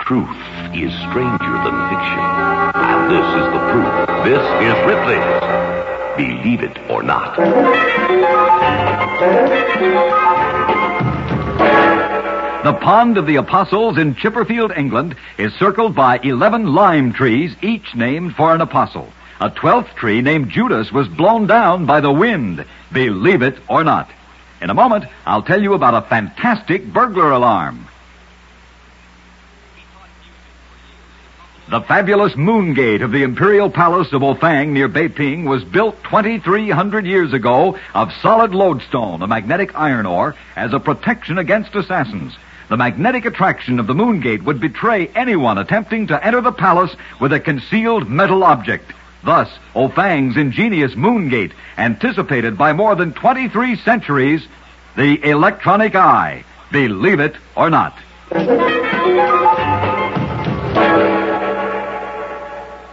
Truth is stranger than fiction. And this is the proof. This is Ripley's Believe It or Not. The Pond of the Apostles in Chipperfield, England, is circled by 11 lime trees, each named for an apostle. A 12th tree named Judas was blown down by the wind. Believe it or not. In a moment, I'll tell you about a fantastic burglar alarm. The fabulous moon gate of the Imperial Palace of Ofang near Beiping was built 2,300 years ago of solid lodestone, a magnetic iron ore, as a protection against assassins. The magnetic attraction of the moon gate would betray anyone attempting to enter the palace with a concealed metal object. Thus, Ofang's ingenious moon gate anticipated by more than 23 centuries the electronic eye. Believe it or not.